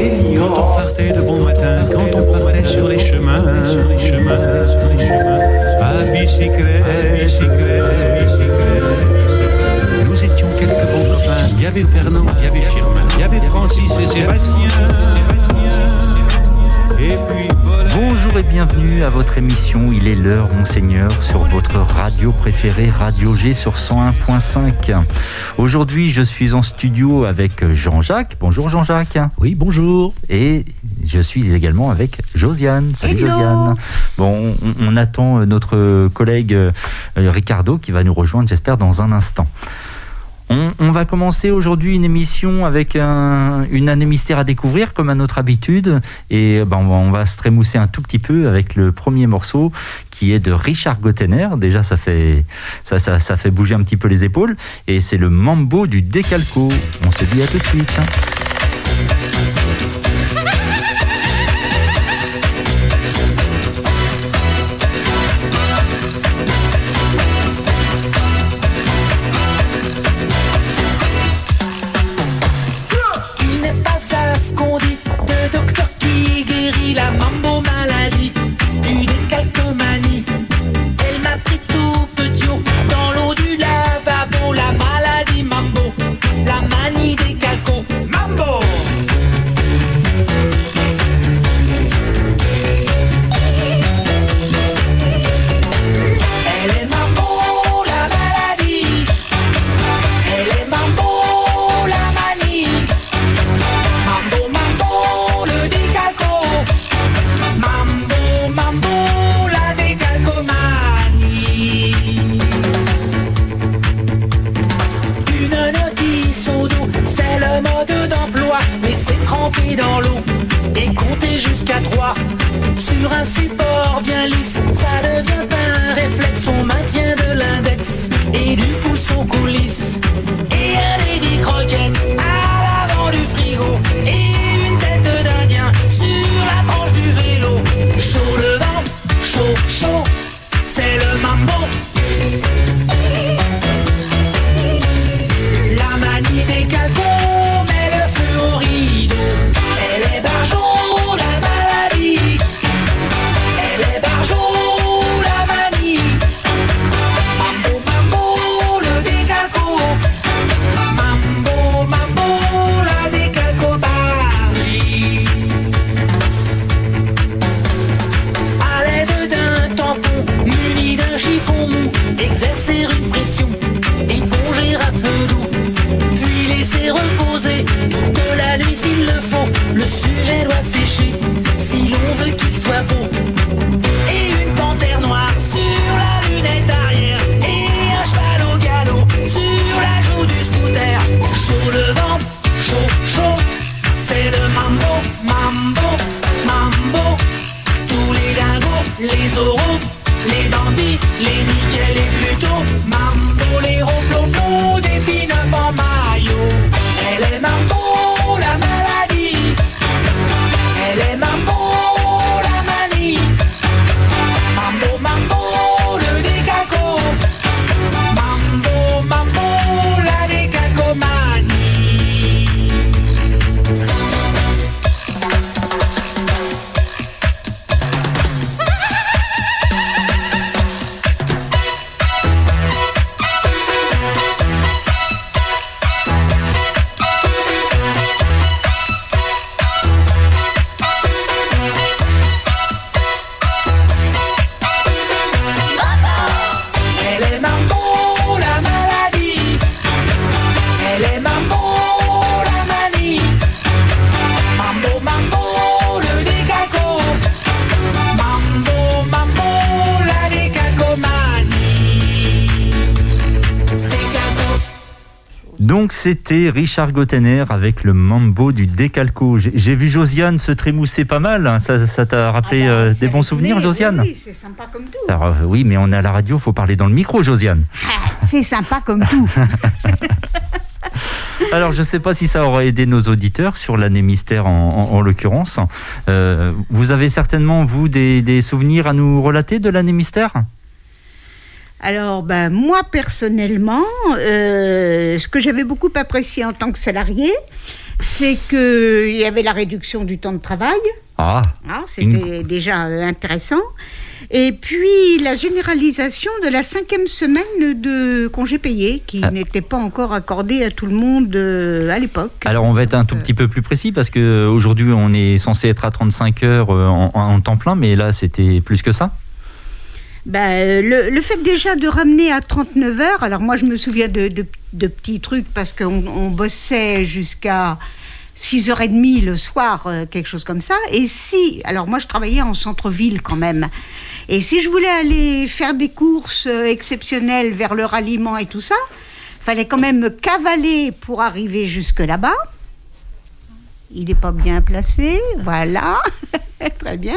Quand on partait de bon matin, quand on partait sur les chemins, à bicyclette. Nous étions quelques bons copains. Il y avait Fernand, il y avait Firmin, il y avait Francis et Sébastien. Et puis bonjour et bienvenue à votre émission Il est l'heure, Monseigneur, sur votre radio préférée, Radio G sur 101.5. Aujourd'hui, je suis en studio avec Jean-Jacques. Bonjour Jean-Jacques. Oui, bonjour. Et je suis également avec Josiane. Salut Hello. Josiane. Bon, on attend notre collègue Ricardo qui va nous rejoindre, j'espère, dans un instant. On va commencer aujourd'hui une émission avec une année mystère à découvrir, comme à notre habitude. Et on va se trémousser un tout petit peu avec le premier morceau qui est de Richard Gottener. Déjà, ça fait bouger un petit peu les épaules. Et c'est le Mambo du Décalco. On se dit à tout de suite. La mambo maladie du décalcomanie. Elle m'a pris tout petit dans l'eau du lavabo. La maladie mambo, la manie décalco. Mambo. Elle est mambo, la maladie. Elle est mambo, la manie. Mambo, mambo, le décalco. Mambo, mambo, la décalcomanie. Une notice au dos, c'est le mode d'emploi. Laissez tremper dans l'eau et compter jusqu'à 3. Sur un support bien lisse, ça devient un réflexe. On maintient de l'index et du pouce aux coulisses. Et un lady croquette à l'avant du frigo. Et une tête d'Indien sur la tranche du vélo. Chaud devant, chaud, chaud, c'est le mambo. La manie des calcos met le feu au rideau. Elle est barjot, la maladie. Elle est barjot, la manie. Mambo, mambo, le décalco. Mambo, mambo, la décalcomanie. À l'aide d'un tampon muni d'un chiffon mou, exercer une pression, éponger à feu doux, puis laisser reposer toute la nuit s'il le faut. Le sujet doit sécher si l'on veut qu'il soit beau. Et une panthère noire sur la lunette arrière, et un cheval au galop sur la joue du scooter. Chaud le vent, chaud, chaud, c'est le mambo, mambo, mambo. Tous les dingos, les oraux, les bandits, les nickels et plutôt mambo, les romplompos, des pin-up en maillot. Elle est mambo, la maladie. Elle est mambo, la manie. Mambo, mambo, le décalco. Mambo, mambo, la décalcomanie. Elle est mambo, la maladie. Elle est mambo, la manie. Mambo, mambo, le décalco. Mambo, mambo, la décalcomanie. Décalco. Donc c'était Richard Gottener avec le Mambo du Décalco. J'ai vu Josiane se trémousser pas mal. Hein. Ça t'a rappelé des bons souvenirs, Josiane? Oui, c'est sympa comme tout. Alors oui, mais on est à la radio, faut parler dans le micro, Josiane. C'est sympa comme tout. Alors je ne sais pas si ça aura aidé nos auditeurs sur l'année mystère en l'occurrence. Vous avez certainement, vous, des souvenirs à nous relater de l'année mystère ? Alors, moi, personnellement, ce que j'avais beaucoup apprécié en tant que salarié, c'est qu'il y avait la réduction du temps de travail. Ah, C'était déjà intéressant. Et puis la généralisation de la 5e semaine de congés payés qui n'était pas encore accordée à tout le monde à l'époque. Alors on va être un tout petit peu plus précis parce qu'aujourd'hui on est censé être à 35 heures en temps plein, mais là c'était plus que ça. Le fait déjà de ramener à 39 heures, alors moi je me souviens de petits trucs parce qu'on bossait jusqu'à 6h30 le soir, quelque chose comme ça. Et alors moi je travaillais en centre-ville quand même. Et si je voulais aller faire des courses exceptionnelles vers le ralliement et tout ça, fallait quand même me cavaler pour arriver jusque là-bas. Il n'est pas bien placé, voilà, très bien.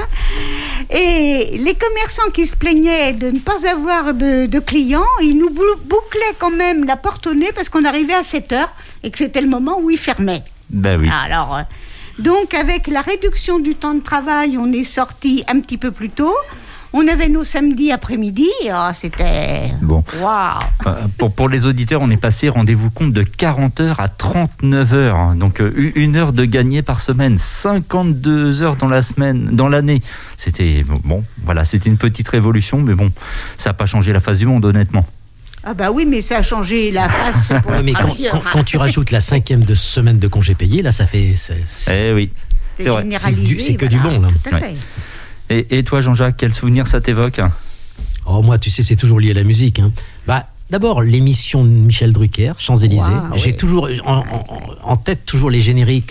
Et les commerçants qui se plaignaient de ne pas avoir de clients, ils nous bouclaient quand même la porte au nez parce qu'on arrivait à 7h et que c'était le moment où ils fermaient. Ben oui. Alors, donc avec la réduction du temps de travail, on est sorti un petit peu plus tôt. On avait nos samedis après-midi, c'était... Bon. Waouh. Pour les auditeurs, on est passé, rendez-vous compte, de 40 heures à 39 heures. Donc 1 heure de gagné par semaine, 52 heures dans la semaine, dans l'année. C'était c'était une petite révolution, mais bon, ça n'a pas changé la face du monde, honnêtement. Ah bah oui, mais ça a changé la face pour mais quand tu rajoutes la 5e semaine de congés payés, là, ça fait... Eh oui, c'est vrai. C'est que du bon, là. Tout à fait. Et toi, Jean-Jacques, quel souvenir ça t'évoque ? Oh, moi, tu sais, c'est toujours lié à la musique. D'abord, l'émission de Michel Drucker, Champs-Élysées. Wow, j'ai toujours en tête toujours les génériques,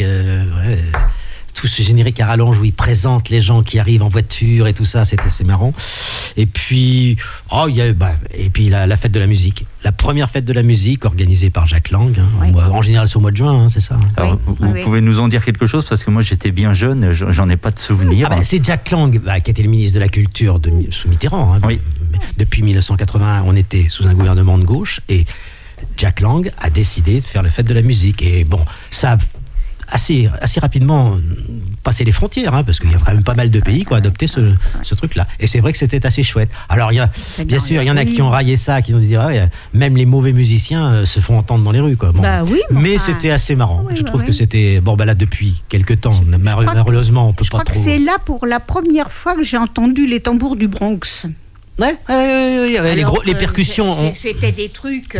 tout ce générique à rallonge où il présente les gens qui arrivent en voiture et tout ça, c'est marrant. Et puis, et puis la fête de la musique. La première fête de la musique organisée par Jack Lang. Oui. En général, c'est au mois de juin, c'est ça. Alors, vous pouvez nous en dire quelque chose parce que moi j'étais bien jeune, j'en ai pas de souvenir. C'est Jack Lang qui était le ministre de la Culture sous Mitterrand. Oui. Depuis 1981, on était sous un gouvernement de gauche et Jack Lang a décidé de faire la fête de la musique. Et bon, ça a assez rapidement passé les frontières, parce qu'il y a quand même pas mal de pays qui ont adopté ce truc-là. Et c'est vrai que c'était assez chouette. Alors, bien sûr, il y en a qui ont raillé ça, qui ont dit même les mauvais musiciens se font entendre dans les rues, quoi. Bon. Mais c'était assez marrant. Je trouve que c'était... là, depuis quelques temps, malheureusement, on peut pas trop... Je crois que c'est là pour la première fois que j'ai entendu les tambours du Bronx. Ouais, les percussions. C'était des trucs...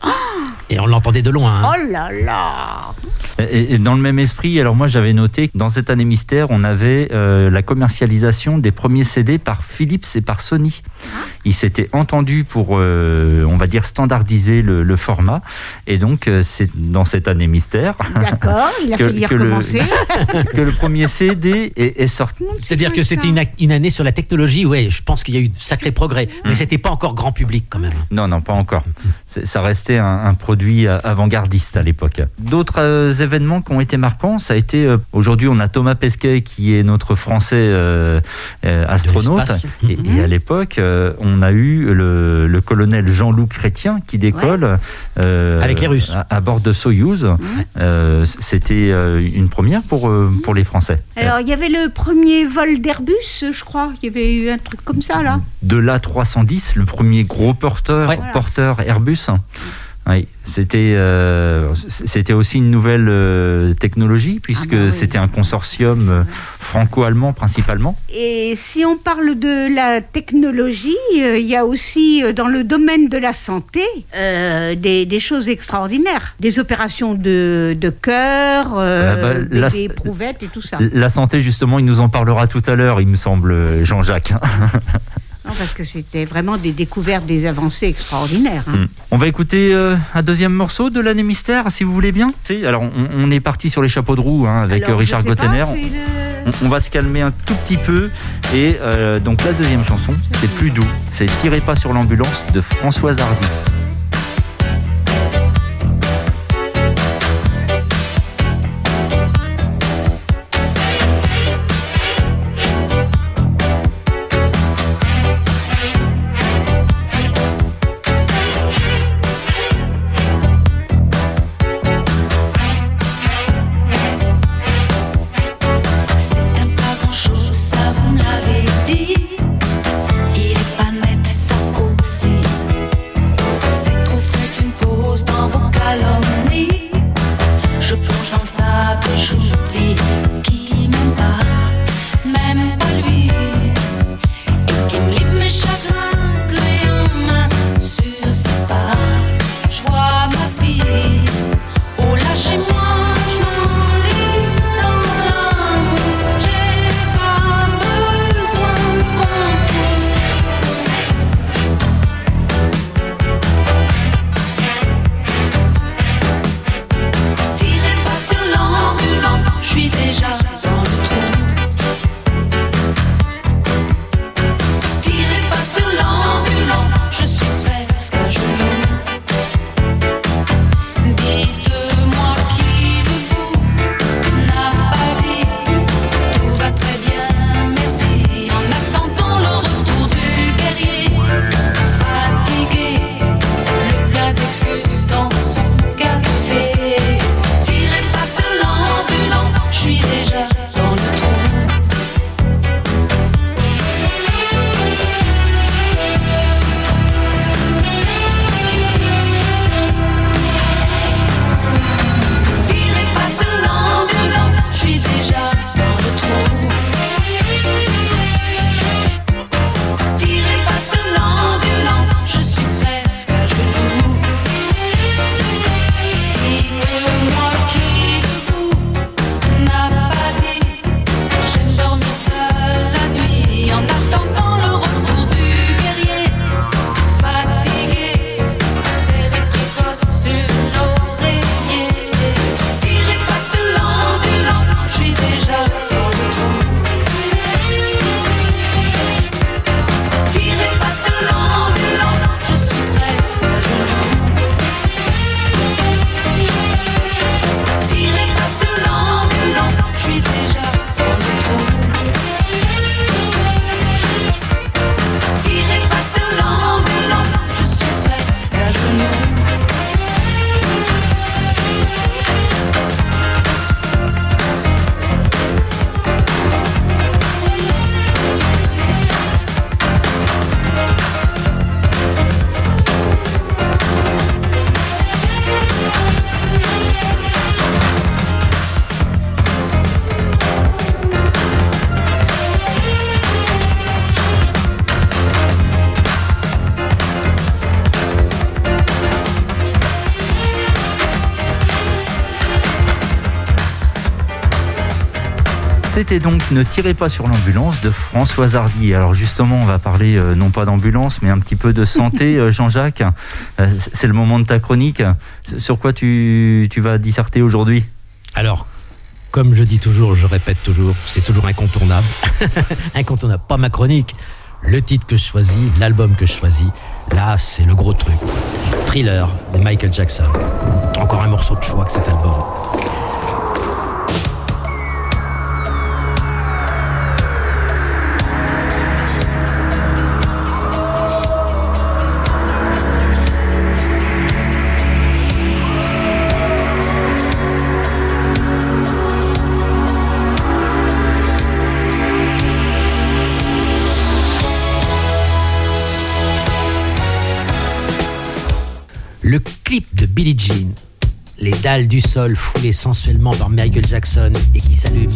Et on l'entendait de loin. Oh là là. Et dans le même esprit, alors moi j'avais noté que dans cette année mystère, on avait la commercialisation des premiers CD par Philips et par Sony. Ils s'étaient entendus pour, on va dire, standardiser le format. Et donc, c'est dans cette année mystère... D'accord, il a fallu y recommencer. Que le premier CD est sorti. C'est-à-dire que c'était une année sur la technologie, je pense qu'il y a eu de sacrés progrès. Mais c'était pas encore grand public, quand même. Non, pas encore. Ça restait un produit avant-gardiste à l'époque. D'autres événements qui ont été marquants, ça a été... aujourd'hui, on a Thomas Pesquet qui est notre Français astronaute. Et à l'époque, on a eu le colonel Jean-Loup Chrétien qui décolle avec les Russes à bord de Soyouz. C'était une première pour les Français. Alors, il y avait le premier vol d'Airbus, je crois. Il y avait eu un truc comme ça, là. De l'A310, le premier gros porteur Airbus. Oui, c'était aussi une nouvelle technologie puisque c'était un consortium franco-allemand principalement. Et si on parle de la technologie, il y a aussi dans le domaine de la santé des choses extraordinaires, des opérations de cœur, des éprouvettes et tout ça. La santé, justement, il nous en parlera tout à l'heure, il me semble, Jean-Jacques. Non, parce que c'était vraiment des découvertes, des avancées extraordinaires. On va écouter un deuxième morceau de l'année mystère, si vous voulez bien. Alors, on est parti sur les chapeaux de roue avec Richard Gottener. On va se calmer un tout petit peu. Et donc, la deuxième chanson, c'est plus doux. C'est « Tirez pas sur l'ambulance » de Françoise Hardy. Il est pas net, ça aussi. déjà dans le trou. Tirez pas sur l'ambulance, je suis presque à genoux. Dites-moi qui de vous n'a pas dit tout va très bien, merci. En attendant le retour du guerrier, fatigué, le plein d'excuses dans son café. Tirez pas sur l'ambulance, je suis déjà dans le trou. Tirez pas sur l'ambulance, je suis déjà dans le trou. Tirez pas sur l'ambulance, je suis presque à genoux. Dites-moi qui de vous n'a pas dit j'aime dormir seul la nuit en attendant le retour du guerrier. Fatigué, serré précoce sur l'oreiller. Tirez pas sur l'ambulance, je suis déjà dans le trou. Tirez pas sur l'ambulance, je suis presque à genoux. Tirez pas sur l'ambulance, je suis déjà dans le trou. Tirez pas sur l'ambulance, je suis presque à genoux. C'était donc Ne tirez pas sur l'ambulance de Françoise Hardy. Alors justement, on va parler non pas d'ambulance, mais un petit peu de santé. Jean-Jacques, c'est le moment de ta chronique. Sur quoi tu vas disserter aujourd'hui ? Alors, comme je dis toujours, je répète toujours, c'est toujours incontournable. Incontournable, pas ma chronique. Le titre que je choisis, l'album que je choisis, là, c'est le gros truc. Thriller de Michael Jackson. Encore un morceau de choix que cet album. Le clip de Billie Jean, les dalles du sol foulées sensuellement par Michael Jackson et qui s'allument.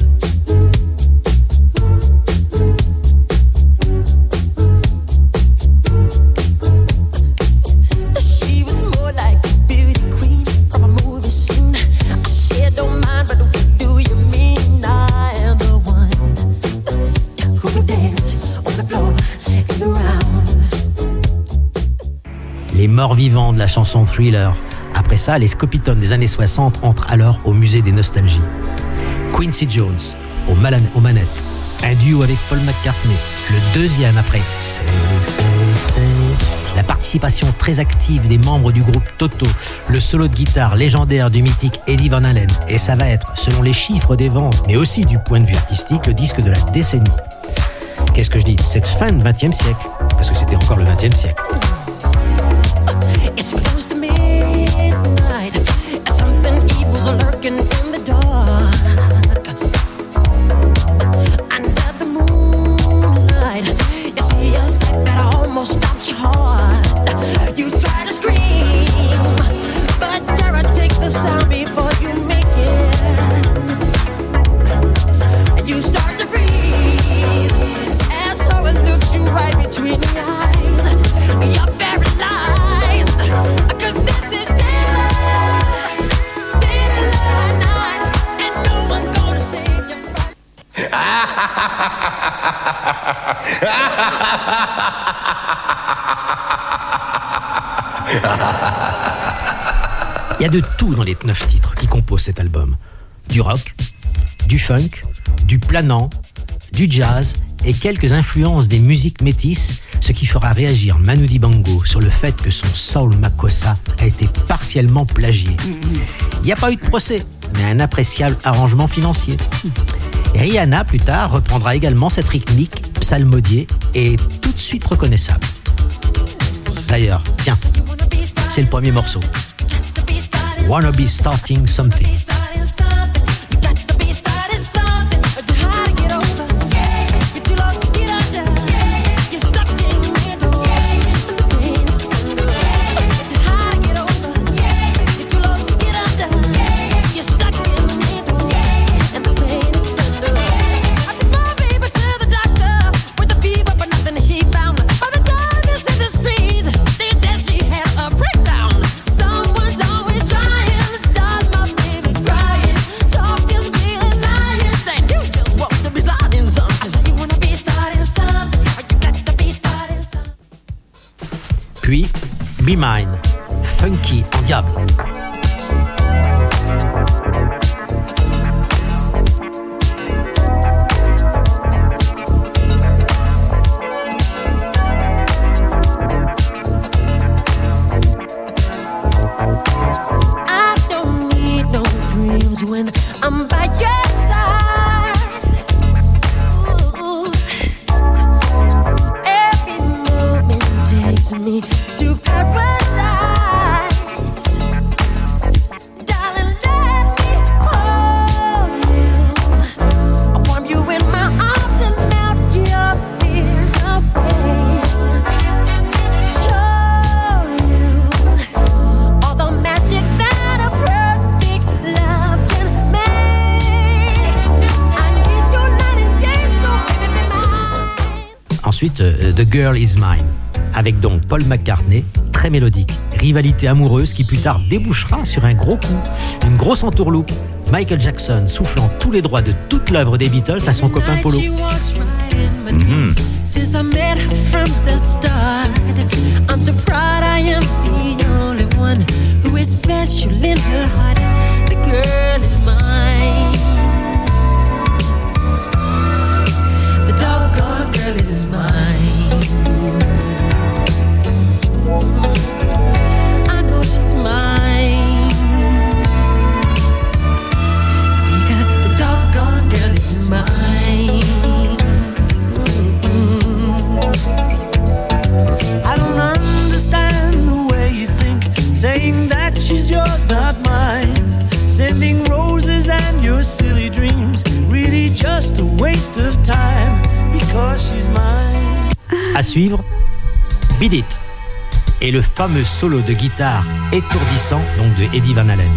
She was more like a beauty queen from a movie scene. I said, don't mind, but what do you mean? I am the one who would dance on the floor and around. Les morts vivants de la chanson Thriller. Après ça, les Scopitones des années 60 entrent alors au musée des nostalgies. Quincy Jones, aux manettes. Un duo avec Paul McCartney. Le deuxième après. C'est. La participation très active des membres du groupe Toto. Le solo de guitare légendaire du mythique Eddie Van Halen. Et ça va être, selon les chiffres des ventes, mais aussi du point de vue artistique, le disque de la décennie. Qu'est-ce que je dis ? Cette fin du XXe siècle. Parce que c'était encore le XXe siècle. It's close to midnight. Something evil's lurking in the dark. Under the moonlight, you see a sight that almost stops your heart. You try to scream, but terror takes the sound before you make it. And you start to freeze as horror looks you right between the eyes. You're paralyzed. Cause this is death, deadline night, and no one's gonna save you from. Il y a de tout dans les 9 titres qui composent cet album. Du rock, du funk, du planant, du jazz et quelques influences des musiques métisses, ce qui fera réagir Manu Dibango sur le fait que son Soul Makossa a été partiellement plagié. Il n'y a pas eu de procès, mais un appréciable arrangement financier. Et Rihanna, plus tard, reprendra également cette rythmique psalmodiée et tout de suite reconnaissable. D'ailleurs, tiens, c'est le premier morceau. Wanna be starting something. Puis, Be Mine, funky en diable. I don't need no dreams when I'm by your side. Ooh. Every moment takes me to paradise. Darling, let me hold you. I warm you in my arms and melt your fears away. Show you all the magic that a perfect love can make. I need you night and day, so baby be mine. Ensuite, The Girl Is Mine, avec donc Paul McCartney, très mélodique, rivalité amoureuse qui plus tard débouchera sur un gros coup, une grosse entourloupe. Michael Jackson soufflant tous les droits de toute l'œuvre des Beatles à son copain Polo. Since I met her from the start, I'm so proud I am the only one who is special in her heart. The girl is mine. The doggone girl is mine. I know she's mine. Because the doggone girl is mine. I don't understand the way you think, saying that she's yours, not mine. Sending roses and your silly dreams, really just a waste of time, because she's mine. À suivre, Beat It et le fameux solo de guitare étourdissant donc de Eddie Van Halen.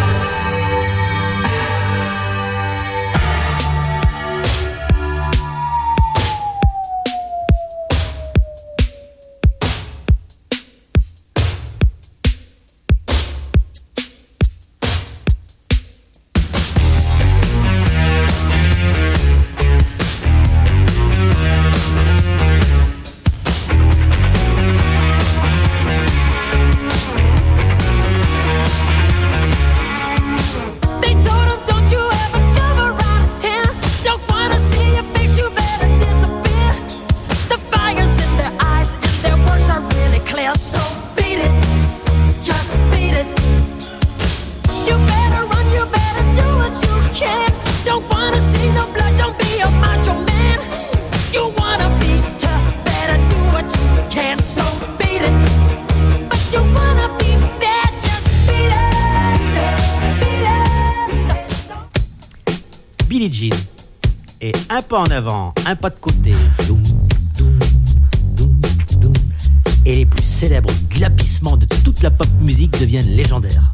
They told him, don't you ever come around here. Don't wanna see your face, you better disappear. The fire's in their eyes and their words are really clear. So beat it, just beat it. You better run, you better do what you can. Don't wanna see no blood, don't be a macho man. You wanna be tough, better do what you can. So beat it, but you wanna be bad, just beat it, beat it. Billie Jean et un pas en avant, un pas de côté. Doum, doum, doum, doum. Et les plus célèbres glapissements de toute la pop musique deviennent légendaires.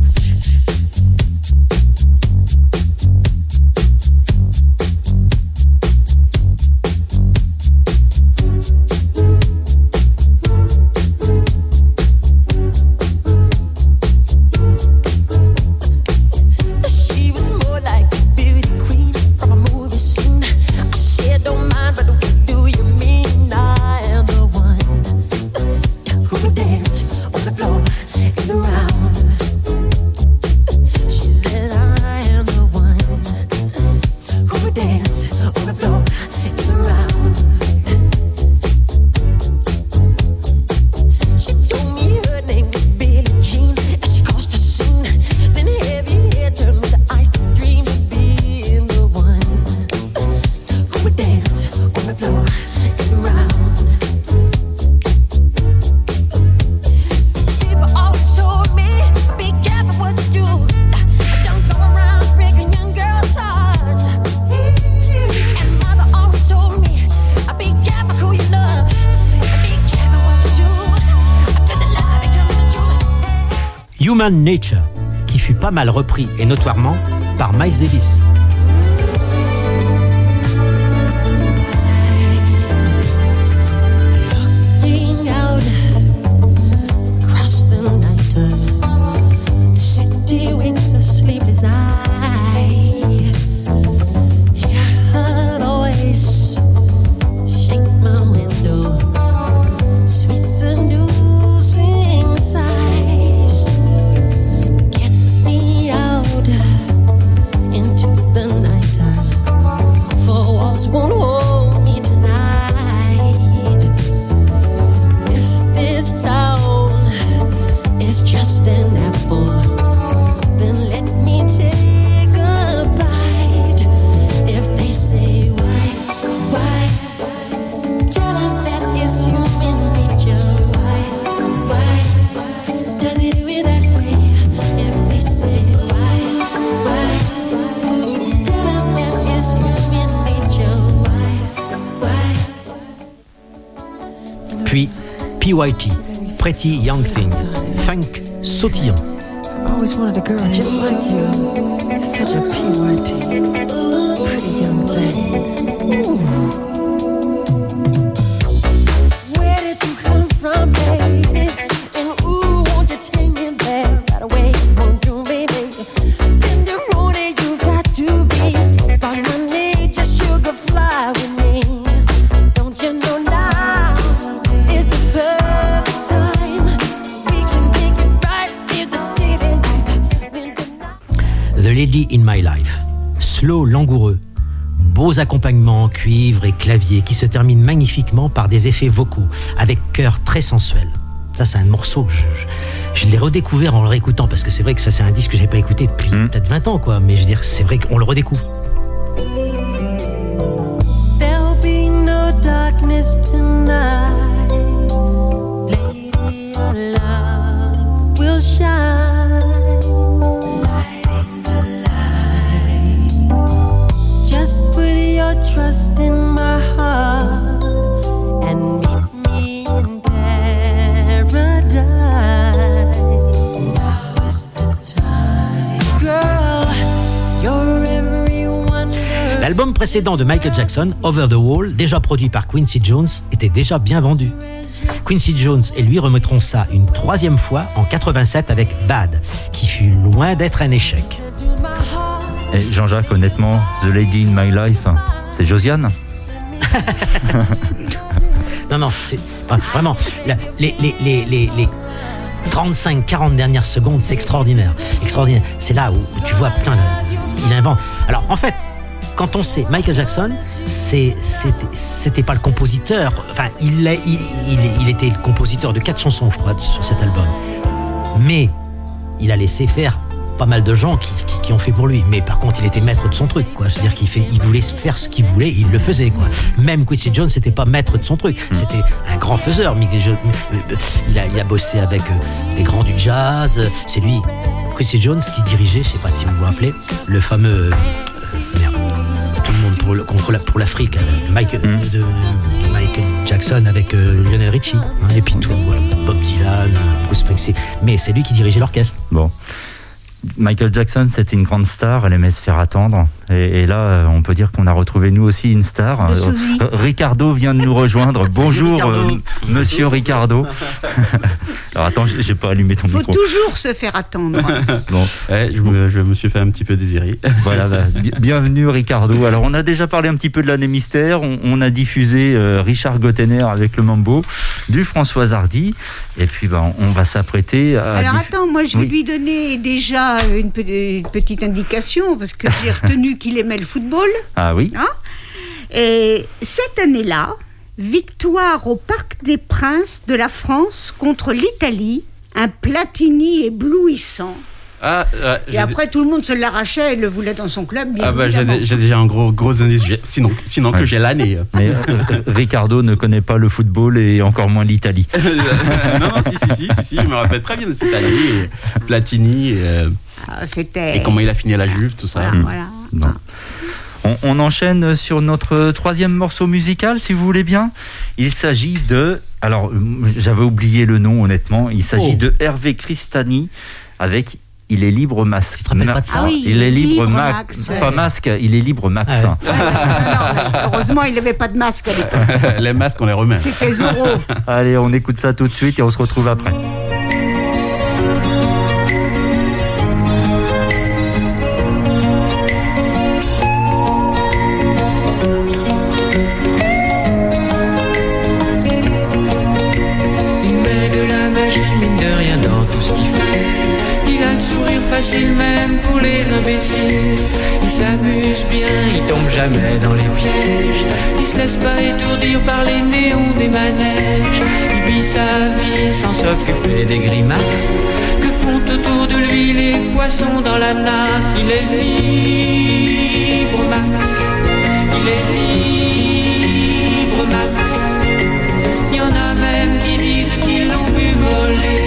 She was more like a beauty queen from a movie scene. I said, don't mind, but what do you mean? I am the one who will dance on the floor and around. dance on the floor in the round. She told me her name was Billie Jean as she caused a scene. Then heavy hair turned with the eyes to dream of being the one who would dance on the floor in the round. People always told me, be careful what you do. Don't go around breaking young girls' hearts. And mother always told me, be careful who you love. Be careful what you do. 'Cause the lie becomes the truth. Human Nature, qui fut pas mal repris et notoirement par Miles Davis. Looking out across the night, the city winks a sleepless eye. Hear her voice shake my window, sweet seducing sighs. Get me out into the nighttime, for walls won't hold me tonight. If this town is just an apple, then let me take a bite. If they say why, tell them that is human nature. Why does it do it that way? If they say why, tell them that is human nature. Why? Puis PYT, Pretty Young Thing, funk sautillant. I always wanted a girl just like you. You're such a PYT. Pretty young thing. Where did you come from, baby? And ooh, won't you take me there right away? Won't you, baby? Tenderoni, you got to be. Spark my need, just sugar fly with me. Don't you know now is the perfect time? We can make it right in the city lights. The Lady in My Life, slow, langoureux, beaux accompagnements en cuivre et clavier qui se terminent magnifiquement par des effets vocaux avec chœur très sensuel. Ça, c'est un morceau que je l'ai redécouvert en le réécoutant parce que c'est vrai que ça, c'est un disque que j'avais pas écouté depuis peut-être 20 ans, quoi. Mais je veux dire, c'est vrai qu'on le redécouvre. There'll be no darkness tonight. Lady, your love will shine. Lighting the light. Just put your trust in my heart and meet me in paradise. Now is the time, girl. You're every wonder. L'album précédent de Michael Jackson, Over the Wall, déjà produit par Quincy Jones, était déjà bien vendu. Quincy Jones et lui remettront ça une troisième fois en 87 avec Bad, qui fut loin d'être un échec. Et Jean-Jacques, honnêtement, The Lady in My Life, c'est Josiane. Non, c'est vraiment les 35-40 dernières secondes, c'est extraordinaire. C'est là où tu vois, putain, il invente. Alors en fait, quand on sait Michael Jackson, c'était pas le compositeur. Enfin, il était le compositeur de 4 chansons, je crois, sur cet album. Mais il a laissé faire pas mal de gens qui ont fait pour lui. Mais par contre, il était maître de son truc, quoi. C'est-à-dire il voulait faire ce qu'il voulait, il le faisait, quoi. Même Quincy Jones, c'était pas maître de son truc. C'était un grand faiseur. Il a bossé avec les grands du jazz. C'est lui, Quincy Jones, qui dirigeait, je sais pas si vous vous rappelez, le fameux tout le monde pour l'Afrique, Michael Jackson avec Lionel Richie, hein, et puis tout, voilà, Bob Dylan, Bruce Springsteen. Mais c'est lui qui dirigeait l'orchestre. Bon. Michael Jackson, c'était une grande star, elle aimait se faire attendre. Et là, on peut dire qu'on a retrouvé nous aussi une star. Ricardo vient de nous rejoindre. Bonjour, monsieur Ricardo. Alors attends, j'ai pas allumé ton micro. Il faut toujours se faire attendre. Bon, je me suis fait un petit peu désirer. Voilà, bienvenue Ricardo. Alors on a déjà parlé un petit peu de l'année mystère. On a diffusé Richard Gottener avec le Mambo, du François Hardy. Et puis on va s'apprêter à... Alors attends, moi je vais lui donner déjà une petite indication, parce que j'ai retenu vu qu'il aimait le football. Ah oui. Hein. Et cette année-là, victoire au Parc des Princes de la France contre l'Italie, un Platini éblouissant. Et après, tout le monde se l'arrachait et le voulait dans son club. J'ai déjà un gros indice, sinon que j'ai l'année. Mais Ricardo ne connaît pas le football et encore moins l'Italie. non, si, je me rappelle très bien de cette année. Platini, et comment il a fini à la Juve, tout ça. Voilà. Non. On enchaîne sur notre troisième morceau musical, si vous voulez bien. Il s'agit de... Alors, j'avais oublié le nom, honnêtement. Il s'agit de Hervé Cristani avec... Il est libre Max. Il est libre Max. Pas Masque, il est libre Max. Non, heureusement, il n'avait pas de masque à l'époque. Les masques, on les remet. C'était Zorro. Allez, on écoute ça tout de suite et on se retrouve après. Il met de la magie, mine de rien, dans tout ce qu'il fait. Il a le sourire facile même pour les imbéciles. Il s'amuse bien, il tombe jamais dans les pièges. Il se laisse pas étourdir par les néons des manèges. Il vit sa vie sans s'occuper des grimaces que font autour de lui les poissons dans la nasse. Il est libre Max. Il est libre Max. Il y en a même qui disent qu'ils l'ont vu voler.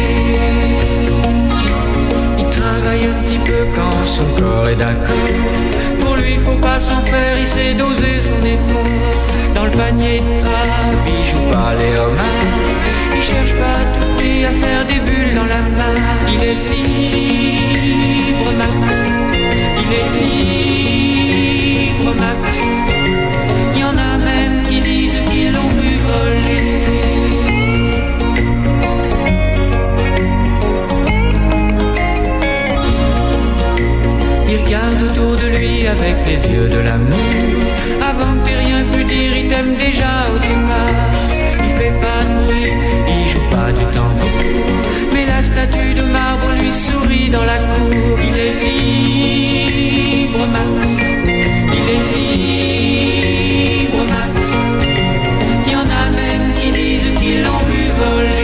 Travaille un petit peu quand son corps est d'accord. Pour lui faut pas s'en faire, il sait doser son effort. Dans le panier de crabe, il joue pas les homards. Il cherche pas à tout prix à faire des bulles dans la main. Il est libre Max. Il est libre Max. Il y en a même qui disent qu'ils l'ont vu voler. Il regarde autour de lui avec les yeux de l'amour. Avant que t'aies rien pu dire, il t'aime déjà au départ. Il fait pas de bruit, il joue pas du tambour. Mais la statue de marbre lui sourit dans la cour. Il est libre Max. Il est libre Max. Il y en a même qui disent qu'ils l'ont vu voler.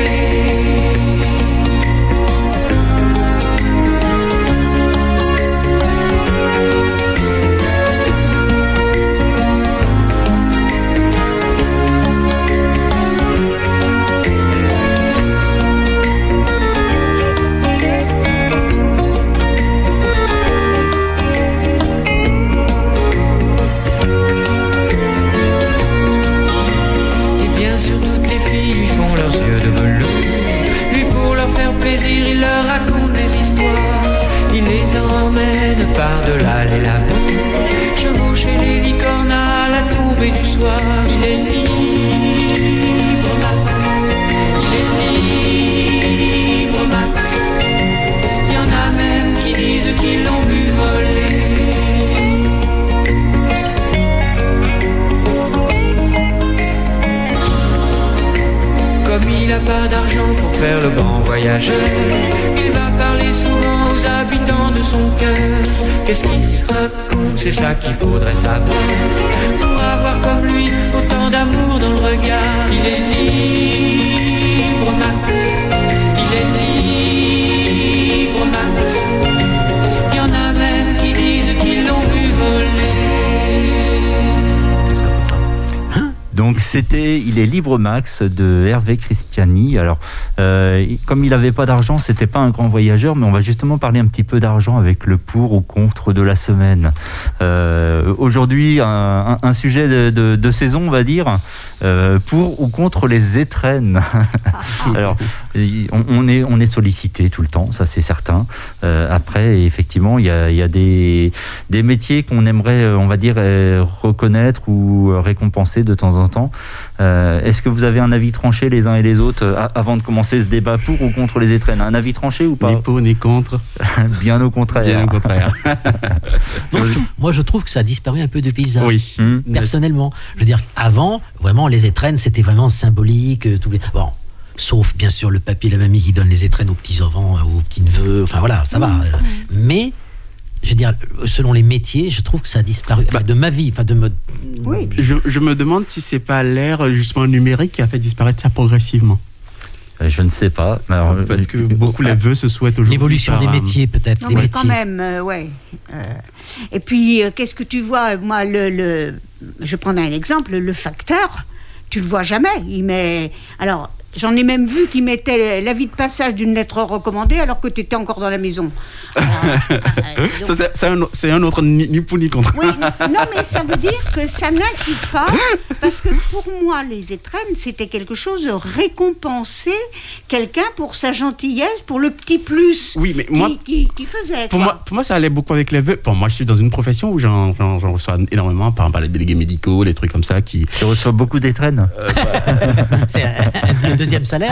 Il leur raconte des histoires. Il les emmène par-delà les labos, chevaucher les licornes à la tombée du soir. Il est libre Max. Il est libre Max. Il y en a même qui disent qu'ils l'ont vu voler. Comme il n'a pas d'argent pour faire le grand voyageur, il va parler souvent aux habitants de son cœur. Qu'est-ce qu'il se raconte, c'est ça qu'il faudrait savoir, pour avoir comme lui autant d'amour dans le regard. Il est libre Max. Il est libre Max. Il y en a même qui disent qu'ils l'ont vu voler. Donc c'était Il est libre Max de Hervé Cristani. Alors comme il n'avait pas d'argent, c'était pas un grand voyageur, mais on va justement parler un petit peu d'argent avec le pour ou contre de la semaine. Aujourd'hui un sujet de saison, on va dire, pour ou contre les étrennes. Alors on est sollicité tout le temps, ça c'est certain. Après effectivement il y a des métiers qu'on aimerait, on va dire, reconnaître ou récompenser de temps en temps. Est-ce que vous avez un avis tranché les uns et les autres avant de commencer ce débat pour ou contre les étrennes? Un avis tranché ou pas? Ni pour ni contre. Bien au contraire. Bien au contraire. Moi, je trouve que ça a disparu un peu du paysage. Oui. Personnellement. Je veux dire, avant, vraiment, les étrennes, c'était vraiment symbolique. Bon, sauf, bien sûr, le papy et la mamie qui donnent les étrennes aux petits-enfants, aux petits-neveux. Enfin, voilà, ça va. Mais je veux dire, selon les métiers, je trouve que ça a disparu. Enfin, de ma vie, enfin Oui. Je me demande si c'est pas l'ère justement numérique qui a fait disparaître ça progressivement. Je ne sais pas. Alors, parce que beaucoup les vœux se souhaitent aujourd'hui. L'évolution des métiers, peut-être. Non, des mais métiers. quand même, ouais. Et puis, qu'est-ce que tu vois? Moi, je prends un exemple, le facteur, tu le vois jamais. Il met. Alors, j'en ai même vu qui mettait l'avis de passage d'une lettre recommandée alors que tu étais encore dans la maison. Donc... c'est un autre ni pour ni contre. Oui, non, mais ça veut dire que ça n'incite pas, parce que pour moi, les étrennes, c'était quelque chose de récompenser quelqu'un pour sa gentillesse, pour le petit plus oui, mais moi, qui faisait. Pour moi, ça allait beaucoup avec les vœux. Bon, moi, je suis dans une profession où j'en reçois énormément, par exemple, les délégués médicaux, les trucs comme ça. Tu reçois beaucoup d'étrennes C'est un deuxième salaire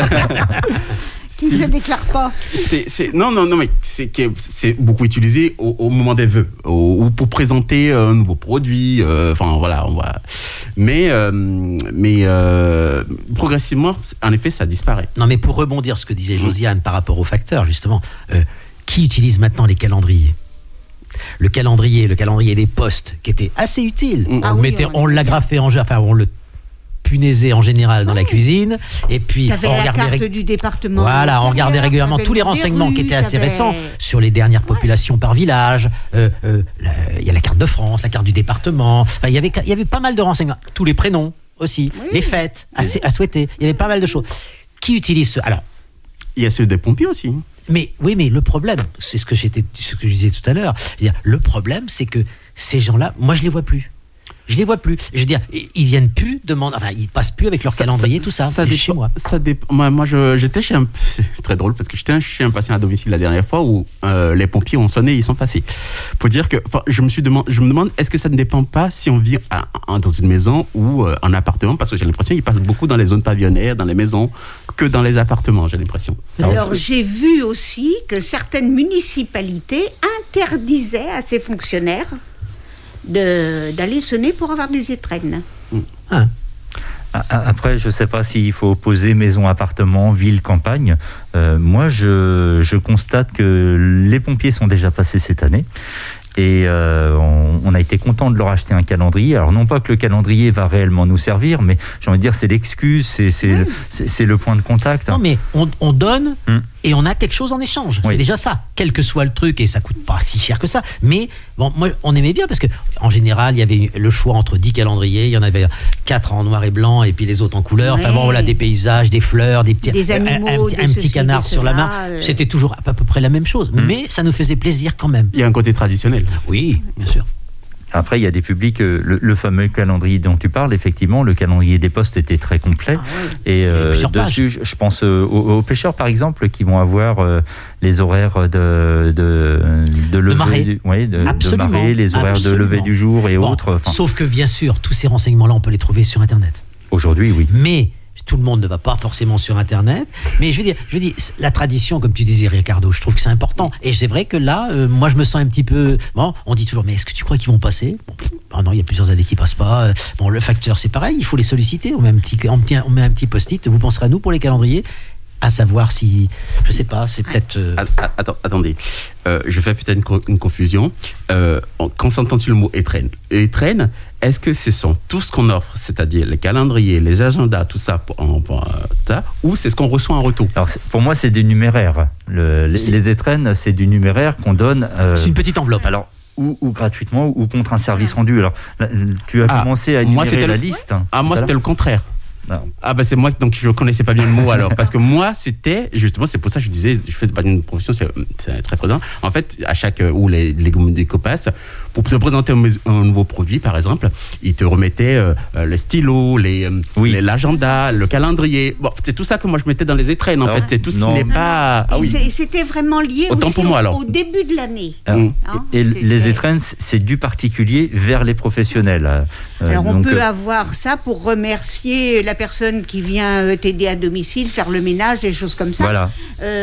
qui ne se déclare pas. Non, mais c'est beaucoup utilisé au moment des vœux, ou pour présenter un nouveau produit. Enfin, voilà, on va. Mais progressivement, en effet, ça disparaît. Non, mais pour rebondir ce que disait Josiane par rapport aux facteurs, justement, qui utilise maintenant les calendriers ? Le calendrier des postes, qui était assez utile. On l'agrafait on le punaisait en général dans la cuisine, et puis on regardait la carte du département. Voilà, on regardait régulièrement tous les renseignements qui étaient assez récents sur les dernières populations par village. Il y a la carte de France, la carte du département. Enfin, il y avait pas mal de renseignements. Tous les prénoms aussi, les fêtes à souhaiter. Il y avait pas mal de choses. Qui utilise ce? Alors, il y a ceux des pompiers aussi. Mais le problème, c'est ce que je disais tout à l'heure. Le problème, c'est que ces gens-là, moi, je les vois plus. Je veux dire, ils viennent plus demander, enfin, ils passent plus avec leur calendrier, tout ça. Ça chez moi. Ça dépend. Moi, j'étais chez c'est très drôle parce que j'étais chez un patient à domicile la dernière fois où les pompiers ont sonné, ils sont passés. Pour dire que, je me demande, est-ce que ça ne dépend pas si on vit dans une maison ou en appartement, parce que j'ai l'impression qu'ils passent beaucoup dans les zones pavillonnaires, dans les maisons, que dans les appartements, j'ai l'impression. Alors, j'ai vu aussi que certaines municipalités interdisaient à ces fonctionnaires d'aller sonner pour avoir des étrennes. Après, je ne sais pas s'il faut opposer maison, appartement, ville, campagne. Moi, je constate que les pompiers sont déjà passés cette année. Et on a été content de leur acheter un calendrier. Alors non pas que le calendrier va réellement nous servir, mais j'ai envie de dire c'est l'excuse, c'est le point de contact. Non, mais on donne et on a quelque chose en échange. Oui. C'est déjà ça, quel que soit le truc, et ça coûte pas si cher que ça. Mais bon, moi, on aimait bien parce que en général, il y avait le choix entre 10 calendriers. Il y en avait 4 en noir et blanc et puis les autres en couleur. Enfin bon, voilà, des paysages, des fleurs, des petits, des animaux, un petit canard sur la main. C'était toujours à peu près la même chose, mais ça nous faisait plaisir quand même. Il y a un côté traditionnel. Oui, bien sûr. Après, il y a des publics, le fameux calendrier dont tu parles, effectivement, le calendrier des postes était très complet. Et dessus, je pense aux pêcheurs, par exemple, qui vont avoir les horaires de lever, de marée, les horaires de lever du jour et autres. Sauf que, bien sûr, tous ces renseignements-là, on peut les trouver sur Internet. Aujourd'hui, oui. Mais tout le monde ne va pas forcément sur Internet, mais je veux dire, la tradition, comme tu disais, Ricardo, je trouve que c'est important. Et c'est vrai que là, moi, je me sens un petit peu. Bon, on dit toujours, mais est-ce que tu crois qu'ils vont passer ? Non, il y a plusieurs années qui passent pas. Bon, le facteur, c'est pareil, il faut les solliciter. On met un petit post-it. Vous penserez à nous pour les calendriers, à savoir si, je sais pas, c'est peut-être. Attendez, je fais peut-être une confusion. Quand s'entend-il le mot étrenne, est-ce que ce sont tout ce qu'on offre, c'est-à-dire les calendriers, les agendas, tout ça, ou c'est ce qu'on reçoit en retour ? Alors, pour moi, c'est des numéraires. Les étrennes, c'est du numéraire qu'on donne. C'est une petite enveloppe. Alors, ou gratuitement, ou contre un service rendu. Alors, là, tu as commencé à énumérer la liste. Moi, c'était le contraire. Non. C'est moi, donc je connaissais pas bien le mot alors, parce que moi c'était justement, c'est pour ça que je disais, je fais pas une profession, c'est très présent. En fait, à chaque où les Copas, pour te présenter un nouveau produit par exemple, ils te remettaient les stylos, l'agenda, le calendrier. Bon, c'est tout ça que moi je mettais dans les étrennes. En fait, c'est tout ce qui n'est pas. C'était vraiment lié aussi pour moi, alors. au début de l'année. Les étrennes, c'est du particulier vers les professionnels. Alors on peut avoir ça pour remercier la personne qui vient t'aider à domicile, faire le ménage, des choses comme ça. Voilà.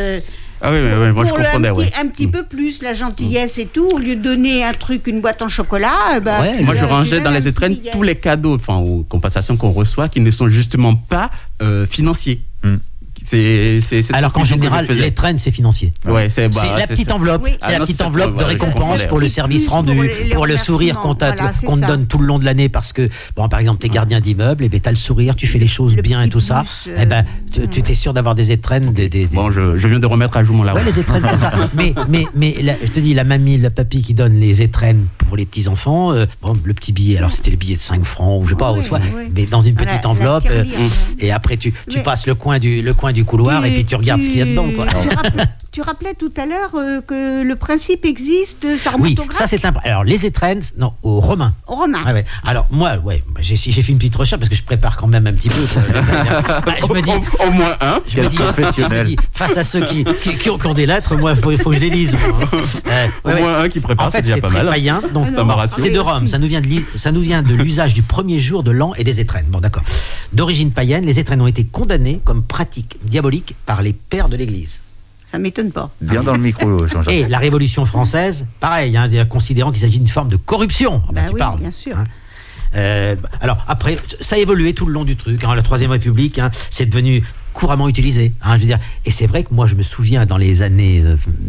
Moi je confondais. Un petit peu plus la gentillesse et tout, au lieu de donner un truc, une boîte en chocolat. Moi je rangeais dans les étrennes tous les cadeaux, ou compensations qu'on reçoit qui ne sont justement pas financiers. Alors qu'en général, l'étrenne, c'est financier. Ouais, c'est la petite enveloppe. Oui. C'est la non, petite c'est- enveloppe de voilà, je récompense confondais. pour le service Pour rendu, les pour le sourire qu'on remerciements. Voilà, qu'on te c'est donne ça. tout le long de l'année parce que, bon, par exemple, t'es gardien d'immeuble, et ben t'as le sourire, tu fais les choses Le bien et petit tout ça. plus, Eh ben, tu t'es sûr d'avoir des étrennes, Bon, je viens de remettre à jour mon Ouais, Larousse. les étrennes, c'est ça. Mais je te dis, la mamie, le papy qui donne les étrennes pour les petits-enfants, bon, le petit billet, alors c'était le billet de 5 francs, ou je sais pas, Oui, autrefois, oui. mais dans une Ah, petite la enveloppe, tirelire, et après tu Mais- passes le coin du couloir, et puis tu regardes ce qu'il y a dedans, quoi. Tu rappelais tout à l'heure que le principe existe, ça remonte Oui, au grec, ça c'est important. Alors, les étrennes, non, aux Romains. aux Romains. Ouais, ouais. Alors, moi, j'ai fait une petite recherche parce que je prépare quand même un petit peu. Bah, je me dis. Au moins un. Je me dis, face à ceux qui ont des lettres, moi, il faut que je les lise. Moi, hein. Au moins un qui prépare, En c'est fait, déjà c'est pas très mal. païen. Donc, Ah non, c'est de Rome. Ça nous vient de l'usage du premier jour de l'an et des étrennes. Bon, d'accord. D'origine païenne, les étrennes ont été condamnées comme pratique diabolique par les pères de l'Église. Ça m'étonne pas. Bien dans le micro, Jean-Jacques. Et la Révolution française, pareil, hein, considérant qu'il s'agit d'une forme de corruption. Ah, Bah tu oui, parles. bien sûr. Alors après, ça a évolué tout le long du truc. Hein. La Troisième République, hein, c'est devenu couramment utilisé. Hein, je veux dire. Et c'est vrai que moi, je me souviens dans les années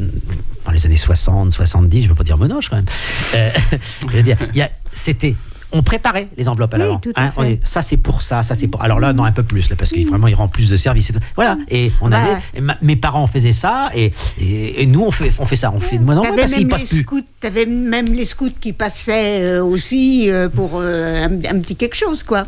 60, 70, je veux pas dire monoche quand même. Je veux dire, on préparait les enveloppes à Oui, l'avant. tout à fait. Ça c'est pour ça, ça c'est pour. Alors là, non, un peu plus là, parce qu'il vraiment il rend plus de services. Voilà. Et on Bah. avait, mes parents faisaient ça, et nous on fait ça, on fait de moins en moins parce qu'ils passent plus. T'avais même les scouts qui passaient aussi pour un petit quelque chose, quoi.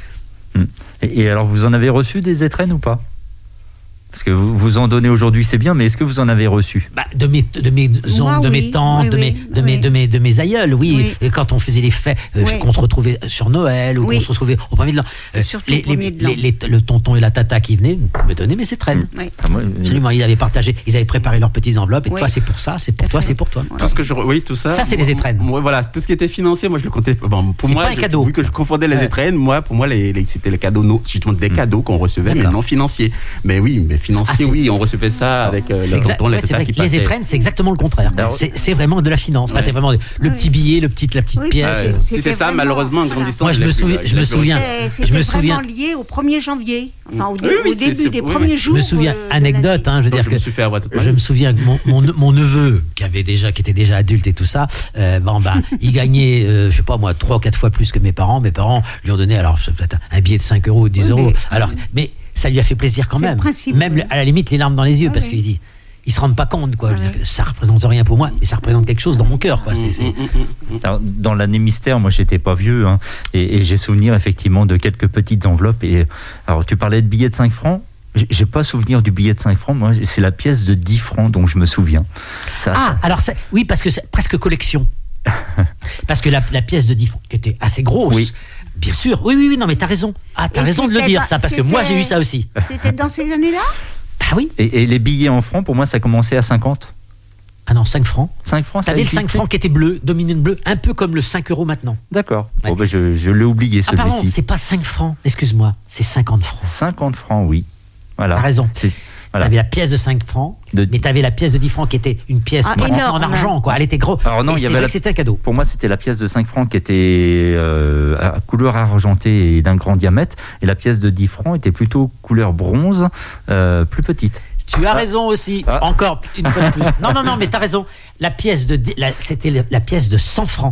Et alors, vous en avez reçu des étrennes ou pas? Parce que vous en donnez aujourd'hui, c'est bien, mais est-ce que vous en avez reçu? Bah, de mes Moi, de oui. mes tantes, Oui, de mes aïeuls, oui. Oui. Et quand on faisait les fêtes, Oui. qu'on se retrouvait sur Noël ou Oui. qu'on se retrouvait au premier de l'an, Surtout au premier de l'an. le tonton et la tata qui venaient me donnaient mes étrennes. Oui. Ah, moi, Absolument, ils avaient partagé, ils avaient préparé leurs petites enveloppes. Et Oui. toi, c'est pour ça, c'est pour toi, c'est pour toi. Tout ce que oui, tout ça. Ça, c'est moi- les étrennes. Moi, voilà, tout ce qui était financier, moi, je le comptais. Bon, pour C'est moi, pas un cadeau. Vu que je confondais les Ouais. étrennes, pour moi, c'était les cadeaux, justement, des cadeaux qu'on recevait, mais D'accord. non financiers. Mais oui, mais financiers, Ah, oui, on recevait ça avec C'est le exact- tonton, les ouais, c'est tatas vrai qui que les passaient. étrennes, c'est exactement le contraire. Alors- C'est vraiment de la finance. Enfin, c'est vraiment le petit billet, la petite Oui, pièce. Ouais, si C'était c'est ça, vraiment- malheureusement, en voilà. grandissant. Moi, je l'ai me plus, souviens- je je me l'ai souviens. plus. C'était Je me souviens- vraiment lié au 1er janvier. Enfin, au Oui, oui, début c'est- des oui, premiers oui. jours. Je me souviens, de anecdote, l'année. hein, je veux Donc, dire je que me suis fait avoir toute ma je vie. me souviens que mon neveu, qui était déjà adulte et tout ça, il gagnait, je sais pas moi, 3 ou 4 fois plus que mes parents. Mes parents lui ont donné, alors, peut-être un billet de 5 euros ou 10 Oui, euros. mais- Alors, mais ça lui a fait plaisir quand C'est le même. principe, Même, oui. à la limite, les larmes dans les yeux, Ah, parce oui. qu'il dit. Ils se rendent pas compte, quoi. Je veux Ah, dire que ça représente rien pour moi, mais ça représente quelque chose dans mon cœur, quoi. Alors, dans l'année mystère, moi j'étais pas vieux, hein, et j'ai souvenir effectivement de quelques petites enveloppes. Et alors tu parlais de billets de 5 francs. J'ai pas souvenir du billet de 5 francs. Moi, c'est la pièce de 10 francs dont je me souviens. Ah, alors oui, parce que c'est presque collection. Parce que la pièce de 10 francs, qui était assez grosse, Oui. bien sûr. Oui, non, mais t'as raison. Ah, t'as Et raison de le c'était dire, pas- ça, parce que moi, j'ai eu ça aussi. C'était dans ces années-là? Ah oui. Et les billets en francs, pour moi, ça commençait à 50. Ah non, 5 francs. 5 francs, ça T'avais le existait 5 francs qui était bleu, dominé de bleu, un peu comme le 5 euros maintenant. D'accord. Ouais. Bon, ben, je l'ai oublié Ah pardon, celui-ci. c'est pas 5 francs, excuse-moi, c'est 50 francs. 50 francs, oui. Voilà. T'as raison. Voilà. T'avais la pièce de 5 francs, De- mais t'avais la pièce de 10 francs qui était une pièce pratiquement en énorme. argent, quoi. Elle était grosse. Alors non, Et il y c'est avait vrai la- que c'était un cadeau. Pour moi, c'était la pièce de 5 francs qui était à couleur argentée et d'un grand diamètre. Et la pièce de 10 francs était plutôt couleur bronze, plus petite. Tu as raison aussi. Ah. Encore une fois de plus. Non, mais t'as raison. La pièce c'était la pièce de 100 francs.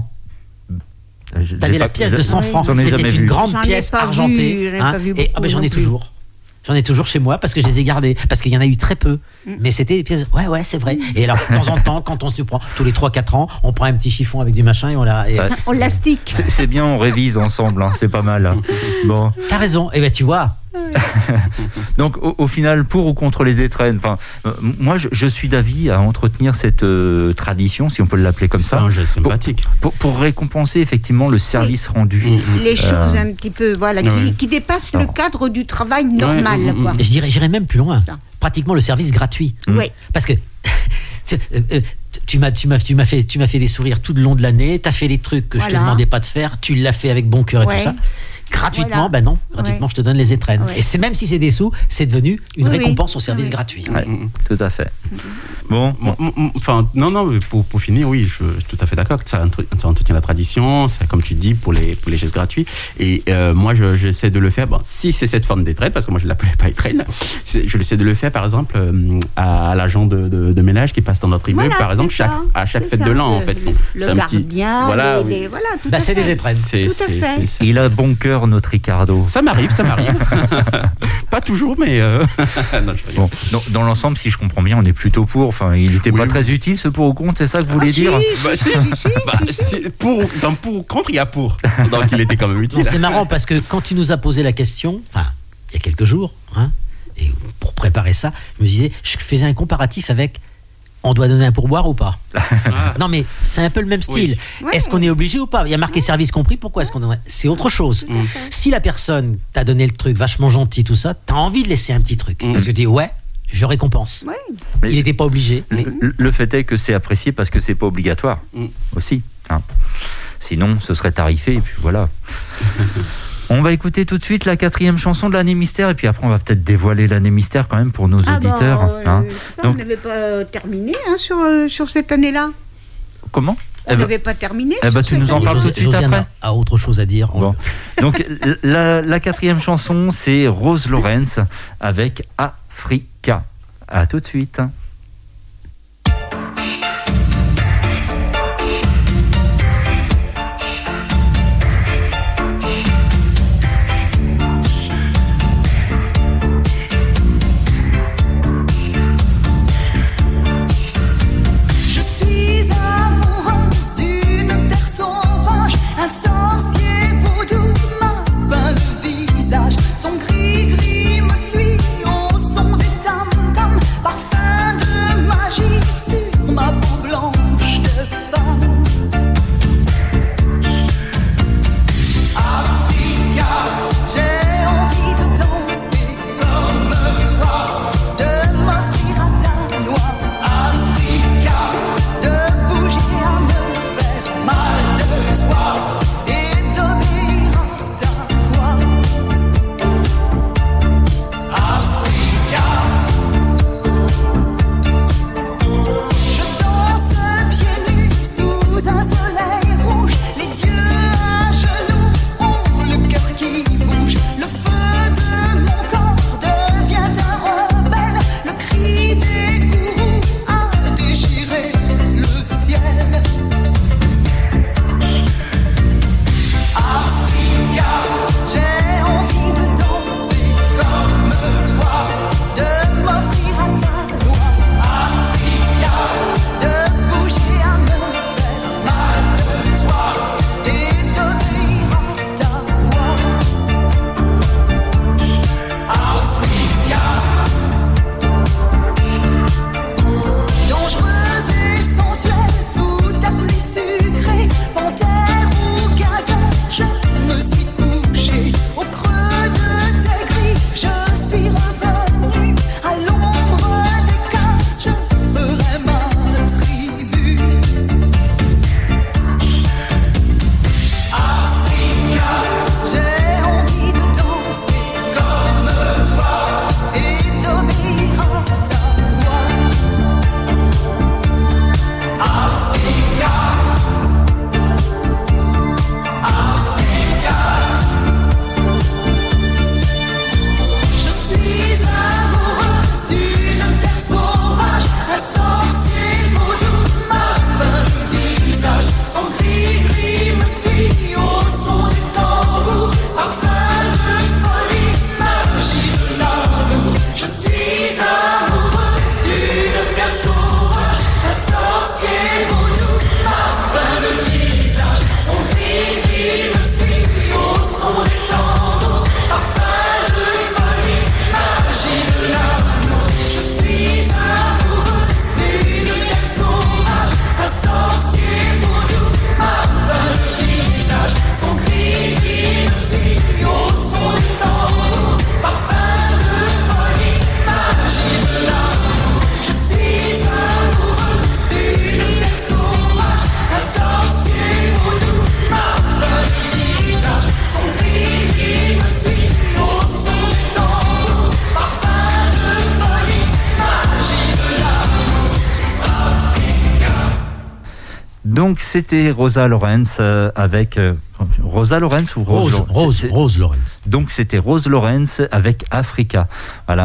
T'avais la pièce de 100 francs. J'en ai C'était jamais une vu. grande J'en ai pièce pas vu, argentée. j'en ai pas vu Et beaucoup j'en ai non plus. toujours. J'en ai toujours chez moi parce que je les ai gardés. Parce qu'il y en a eu très peu. Mais c'était des pièces. Ouais, c'est vrai. Et alors, de temps en temps, quand on se prend, tous les 3-4 ans, on prend un petit chiffon avec du machin et on l'a. et- Ouais. On l'astique. C'est bien, on révise ensemble, hein, c'est pas mal. hein. Bon, T'as raison. Et ben tu vois. donc au final, pour ou contre les étrennes, enfin, moi je suis d'avis à entretenir cette tradition, si on peut l'appeler comme C'est ça, un geste sympathique. pour récompenser effectivement le service rendu. Les choses un petit peu, voilà, Ouais. qui dépassent Alors. le cadre du travail normal, quoi. Et j'irais même plus loin. Ça. Pratiquement le service gratuit. Oui. Parce que tu m'as fait des sourires tout le long de l'année. T'as fait les trucs que je te Voilà. demandais pas de faire. Tu l'as fait avec bon cœur et Ouais. tout ça. Gratuitement, Voilà. ben non. Gratuitement, Ouais. je te donne les étrennes. Ouais. Et c'est même si c'est des sous, c'est devenu une Oui, oui. récompense au service Oui. gratuit. Ouais, tout à fait. Bon. Enfin, non, mais pour finir, oui, je suis tout à fait d'accord. Ça entretient la tradition, c'est comme tu dis, pour les gestes gratuits. Et moi, j'essaie de le faire. Bon, si c'est cette forme d'étrennes, parce que moi, je ne l'appelais pas étrennes, je essaie de le faire, par exemple, à l'agent de ménage qui passe dans notre immeuble, Voilà, par exemple, c'est ça. à chaque C'est fête ça. de l'an, en fait. Le C'est un petit. gardien, Voilà, voilà, tout à c'est fait. des étrennes. Tout à fait. Il a bon cœur, notre Ricardo. Ça m'arrive. Pas toujours, mais. Non, je rigole. Bon, dans l'ensemble, si je comprends bien, on est plutôt pour. Enfin, il n'était pas très utile, ce pour ou contre, c'est ça que vous voulez dire? Bah, pour ou contre, il y a pour. Donc il était quand même utile. Non, c'est marrant parce que quand tu nous as posé la question, enfin, il y a quelques jours, hein, et pour préparer ça, je me disais, je faisais un comparatif avec on doit donner un pourboire ou pas. Non, mais c'est un peu le même style. Oui. Est-ce qu'on est obligé ou pas? Il y a marqué service compris, pourquoi est-ce qu'on donnerait? C'est autre chose. Si la personne t'a donné le truc vachement gentil, tout ça, t'as envie de laisser un petit truc. Parce que tu dis, ouais, je récompense. Ouais. Mais- Il n'était pas obligé. Mais... Le fait est que c'est apprécié parce que c'est pas obligatoire aussi. Hein. Sinon, ce serait tarifé et puis voilà. On va écouter tout de suite la 4e chanson de l'année mystère et puis après on va peut-être dévoiler l'année mystère quand même pour nos auditeurs. Hein. On n'avait pas terminé sur cette année-là. Comment? On n'avait pas terminé. eh ben, sur tu nous cette en parles année-là. tout de suite Josiane après. a autre chose à dire. Bon. Donc la 4e chanson c'est Rose Lawrence avec Africa. À tout de suite. Je suis amoureuse d'une terre sauvage, un sorcier vaudou m'a peint le visage. Son gris-gris me suit au son des tam-tams, parfum de Donc c'était Rosa Lorenz avec Rosa Lorenz ou Rose Lorenz. Donc c'était Rose Lorenz avec Africa. Voilà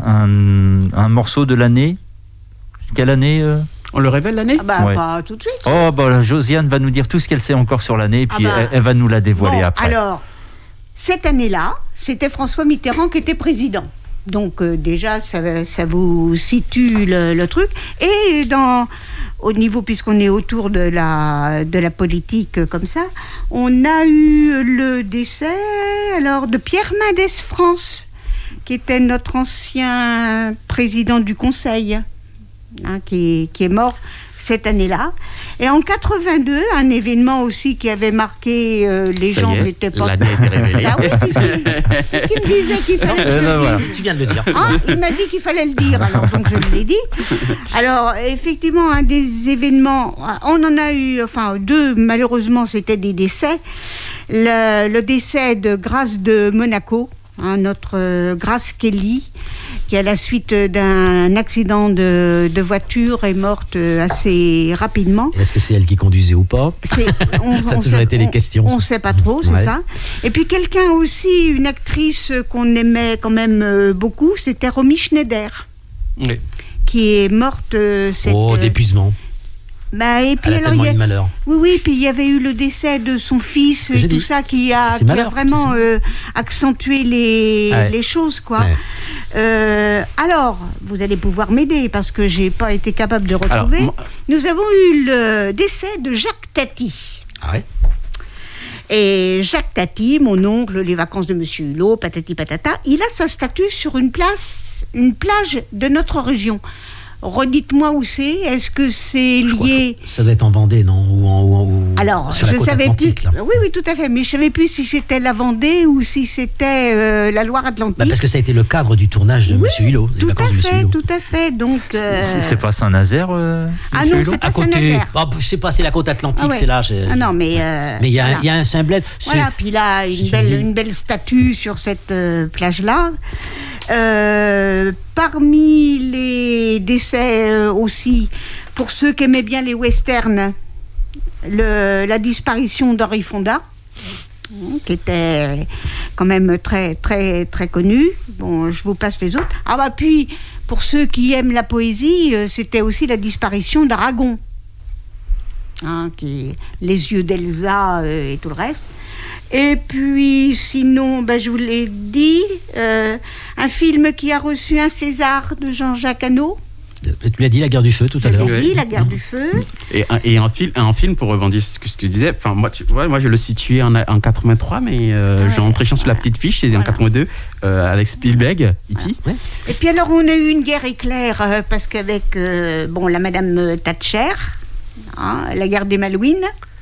un morceau de l'année. Quelle année On le révèle l'année? Ouais. Pas tout de suite. Oh bah Josiane va nous dire tout ce qu'elle sait encore sur l'année et puis Ah bah. elle va nous la dévoiler Bon, après. alors, cette année-là, c'était François Mitterrand qui était président. Donc déjà, ça vous situe le truc. Et au niveau, puisqu'on est autour de la politique comme ça, on a eu le décès de Pierre Mendès France, qui était notre ancien président du Conseil, qui est mort cette année-là. Et en 82, un événement aussi qui avait marqué les Ça gens y est, qui n'étaient pas... l'année était révélée. Ah oui, puisqu'il me disait qu'il fallait que je le voilà. dise. Tu viens de le dire. Il m'a dit qu'il fallait le dire, alors donc je l'ai dit. Alors effectivement, un des événements, on en a eu, deux, malheureusement c'était des décès. Le décès de Grace de Monaco, notre Grace Kelly, qui à la suite d'un accident de voiture est morte assez rapidement. Est-ce que c'est elle qui conduisait ou pas? Ça a toujours été les questions. On ne sait pas trop, c'est Ouais. ça. Et puis quelqu'un aussi, une actrice qu'on aimait quand même beaucoup, c'était Romy Schneider, Oui. qui est morte D'épuisement. et puis Elle a alors, tellement eu de malheur. oui, puis il y avait eu le décès de son fils et J'ai tout dit. ça qui a C'est malheur, vraiment c'est accentué Ouais. les choses, quoi. Ouais. Alors, vous allez pouvoir m'aider parce que j'ai pas été capable de retrouver. moi- Nous avons eu le décès de Jacques Tati. Ah ouais? Et Jacques Tati, mon oncle, les vacances de Monsieur Hulot, patati patata, il a sa statue sur une plage de notre région. Redites-moi où c'est. Est-ce que c'est Je crois lié... que ça doit être en Vendée, non? Ou Alors, sur la je côte savais plus. atlantique, là. Oui, tout à fait. Mais je savais plus si c'était la Vendée ou si c'était la Loire-Atlantique. Parce que ça a été le cadre du tournage de Monsieur Hulot, les tout vacances à de Monsieur fait, Hulot. tout à fait. Donc, C'est pas Saint-Nazaire Ah Monsieur non, Hulot c'est pas À côté, Saint-Nazaire. je sais pas, c'est la côte atlantique, Ah ouais. c'est là. Ah non, mais Mais il y a, voilà. il y a un bled. Voilà, puis là, une belle statue sur cette plage-là. Parmi les décès aussi, pour ceux qui aimaient bien les westerns, la disparition d'Henri Fonda, qui était quand même très, très, très connu. Bon, je vous passe les autres. Puis, pour ceux qui aiment la poésie, c'était aussi la disparition d'Aragon. Les yeux d'Elsa et tout le reste. Et puis, sinon, je vous l'ai dit, un film qui a reçu un César de Jean-Jacques Hano. Tu l'as dit, La Guerre du Feu, tout à l'heure. Oui, La Guerre du Feu. Et un film, pour rebondir sur ce que tu disais, moi je le situais en 83, mais j'ai entré sur la petite fiche, c'est en 82, avec Spielberg, E.T. Ouais. Et puis alors, on a eu une guerre éclair, parce qu'avec la Madame Thatcher, la guerre des Malouines.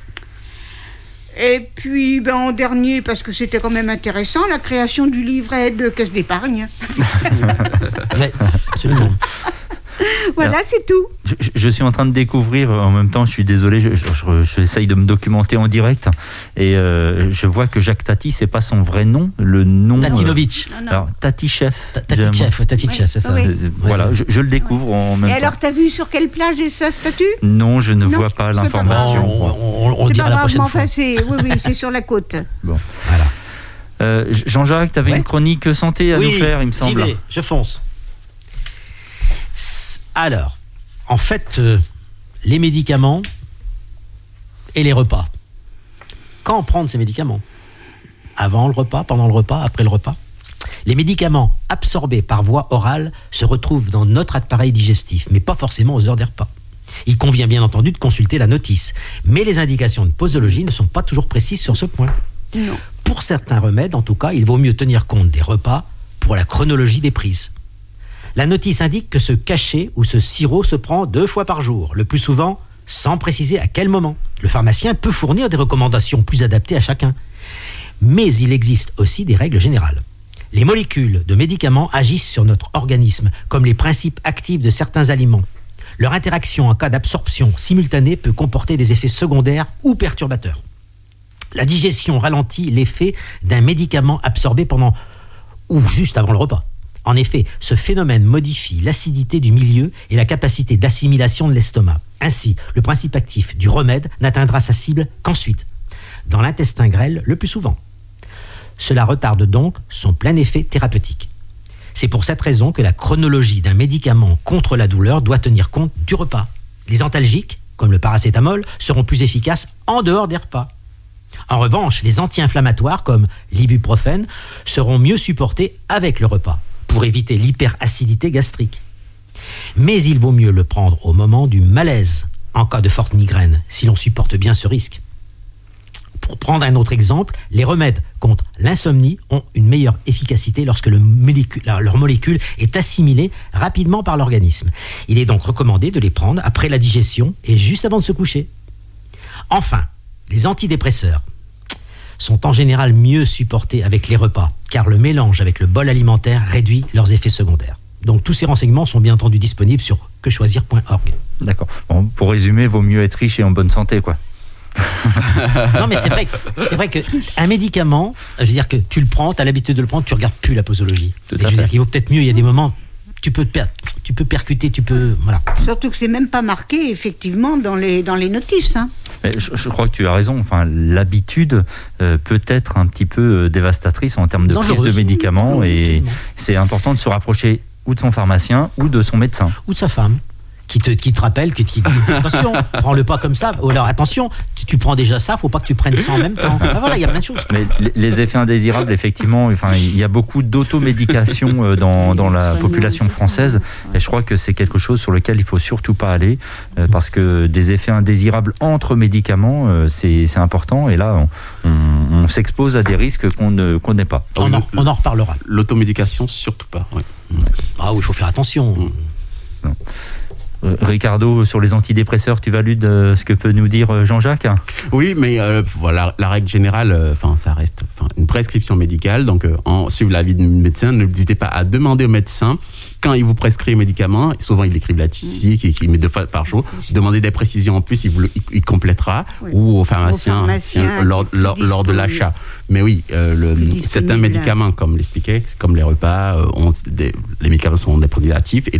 Et puis, en dernier, parce que c'était quand même intéressant, la création du livret de caisse d'épargne. Ouais, absolument. Voilà, c'est tout. Je suis en train de découvrir, en même temps, je suis désolé, j'essaye de me documenter en direct, et je vois que Jacques Tati, c'est pas son vrai nom, le nom... Tatinovitch. Non, non. Alors, Tati Chef. Tati Chef, c'est ça. Oui. Voilà, je le découvre en même Et temps. alors, t'as vu sur quelle plage est sa statue? Non, je ne Non, vois pas c'est pas l'information. On C'est dira pas la grave, mais prochaine enfin, fois. oui, c'est sur la côte. Voilà. Jean-Jacques, tu avais Ouais. une chronique santé à nous faire, il me semble. j'y vais, je fonce. Alors, en fait, les médicaments et les repas. Quand prendre ces médicaments? Avant le repas, pendant le repas, après le repas? Les médicaments absorbés par voie orale se retrouvent dans notre appareil digestif, mais pas forcément aux heures des repas. Il convient bien entendu de consulter la notice, mais les indications de posologie ne sont pas toujours précises sur ce point. Non. Pour certains remèdes, en tout cas, il vaut mieux tenir compte des repas pour la chronologie des prises. La notice indique que ce cachet ou ce sirop se prend 2 fois par jour, le plus souvent sans préciser à quel moment. Le pharmacien peut fournir des recommandations plus adaptées à chacun. Mais il existe aussi des règles générales. Les molécules de médicaments agissent sur notre organisme, comme les principes actifs de certains aliments. Leur interaction en cas d'absorption simultanée peut comporter des effets secondaires ou perturbateurs. La digestion ralentit l'effet d'un médicament absorbé pendant ou juste avant le repas. En effet, ce phénomène modifie l'acidité du milieu et la capacité d'assimilation de l'estomac. Ainsi, le principe actif du remède n'atteindra sa cible qu'ensuite, dans l'intestin grêle le plus souvent. Cela retarde donc son plein effet thérapeutique. C'est pour cette raison que la chronologie d'un médicament contre la douleur doit tenir compte du repas. Les antalgiques, comme le paracétamol, seront plus efficaces en dehors des repas. En revanche, les anti-inflammatoires, comme l'ibuprofène, seront mieux supportés avec le repas, pour éviter l'hyperacidité gastrique. Mais il vaut mieux le prendre au moment du malaise, en cas de forte migraine, si l'on supporte bien ce risque. Pour prendre un autre exemple, les remèdes contre l'insomnie ont une meilleure efficacité lorsque leur molécule est assimilée rapidement par l'organisme. Il est donc recommandé de les prendre après la digestion et juste avant de se coucher. Enfin, les antidépresseurs sont en général mieux supportés avec les repas, car le mélange avec le bol alimentaire réduit leurs effets secondaires. Donc tous ces renseignements sont bien entendu disponibles sur quechoisir.org. D'accord. Bon, pour résumer, vaut mieux être riche et en bonne santé, quoi. Non, mais c'est vrai que un médicament, je veux dire que tu le prends, tu as l'habitude de le prendre, tu regardes plus la posologie. Tout à je veux fait. dire qu'il vaut peut-être mieux, il y a des moments, tu peux percuter, voilà. Surtout que c'est même pas marqué effectivement dans les notices. Hein. Mais je crois que tu as raison. Enfin, l'habitude peut être un petit peu dévastatrice en termes de prise Dangereuse. de médicaments, et Absolument. c'est important de se rapprocher ou de son pharmacien ou de son médecin. Ou de sa femme. Qui te rappelle, qui dit attention, prends-le pas comme ça. Ou alors attention, tu prends déjà ça, faut pas que tu prennes ça en même temps. Ah, voilà, il y a plein de choses. Mais les effets indésirables, effectivement, enfin, il y a beaucoup d'automédication dans la population française, et je crois que c'est quelque chose sur lequel il faut surtout pas aller, parce que des effets indésirables entre médicaments, c'est important, et là, on s'expose à des risques qu'on n'est pas. On en reparlera. L'automédication, surtout pas. Oui. Ah oui, il faut faire attention. Ricardo, sur les antidépresseurs, tu valides ce que peut nous dire Jean-Jacques ? Oui, mais voilà, la règle générale, ça reste une prescription médicale. Donc, en suivant l'avis du médecin, n'hésitez pas à demander au médecin quand il vous prescrit un médicament. Souvent, il écrit là-dessus, il met 2 fois par jour. Demandez des précisions en plus, il complétera, Oui. ou au pharmacien, lors de l'achat. Mais oui, certains médicaments, comme l'expliquait, comme les repas, les médicaments sont des produits actifs, et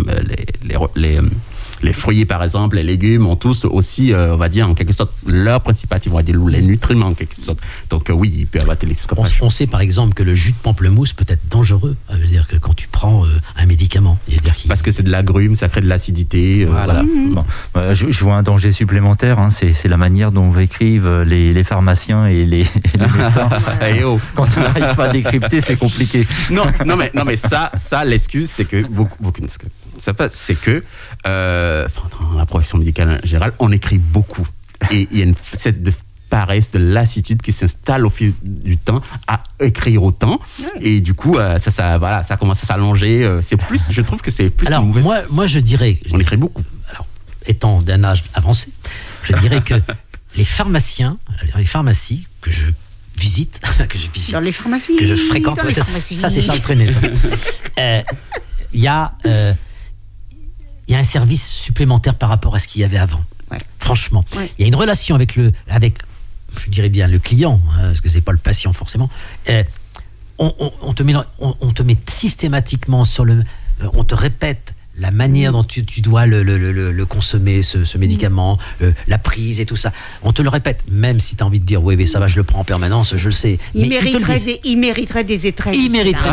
les fruits, par exemple, les légumes ont tous aussi, on va dire, en quelque sorte, leur principe actif, on va dire, les nutriments, en quelque sorte. Donc oui, il peut y avoir des risques. On sait par exemple que le jus de pamplemousse peut être dangereux. Ça veut dire que quand tu prends un médicament, parce que c'est de l'agrumes, ça crée de l'acidité. Voilà. Bon, je vois un danger supplémentaire, hein, c'est la manière dont écrivent les pharmaciens et les médecins. Et oh. Quand on n'arrive pas à décrypter, c'est compliqué. Non, mais ça, l'excuse, c'est que c'est que dans la profession médicale en général, on écrit beaucoup, et il y a cette paresse, de lassitude qui s'installe au fil du temps à écrire autant, et du coup ça commence à s'allonger. Je trouve que c'est plus. Alors moi je dirais, on écrit beaucoup. Alors, étant d'un âge avancé, je dirais que les pharmaciens, les pharmacies que je visite, Dans les pharmacies. que je fréquente, Dans les ça pharmacies. c'est Charles Trenet. Il y a un service supplémentaire par rapport à ce qu'il y avait avant. Ouais. Franchement, Ouais. il y a une relation avec je dirais bien le client, parce que c'est pas le patient forcément. On te met systématiquement on te répète la manière dont tu dois le consommer, ce médicament, la prise et tout ça. On te le répète, même si tu as envie de dire oui, mais ça va, je le prends en permanence, je le sais. Il Mais ils te le disent. mériterait des étrennes. Il mériterait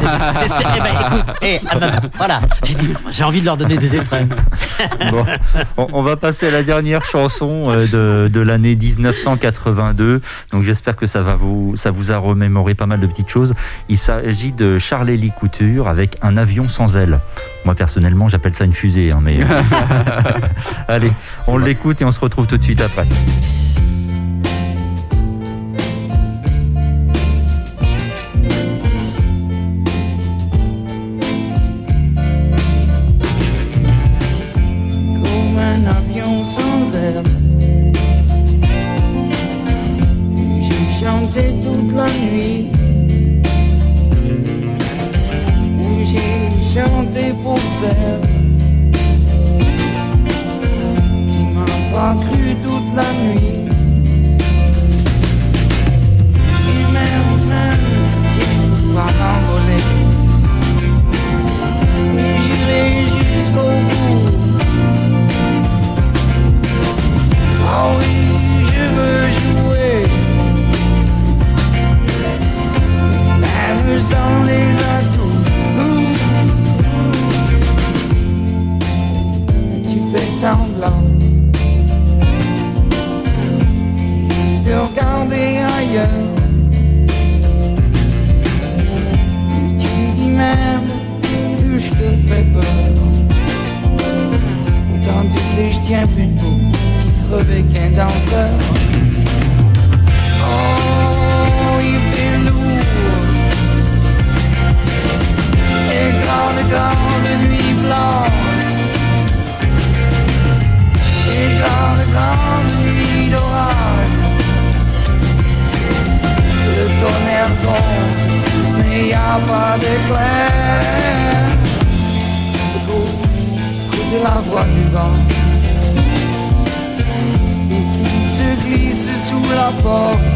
voilà. J'ai envie de leur donner des étrennes. Bon, on va passer à la dernière chanson de l'année 1982. Donc j'espère que ça vous a remémoré pas mal de petites choses. Il s'agit de Charlélie Couture avec Un avion sans ailes. Moi personnellement j'appelle ça une fusée, hein, mais allez, on l'écoute et on se retrouve tout de suite après. Comme un avion sans aile, j'ai chanté toute la nuit. J'ai chanté pour celle qui m'a pas cru toute la nuit. tient plus debout, si crevé qu'un danseur. Oh, il fait lourd. Et grande nuit blanche. Et grande nuit d'orage. Le tonnerre gronde, mais y a pas d'éclair. Écoute la voix du vent et qui se glisse sous la porte.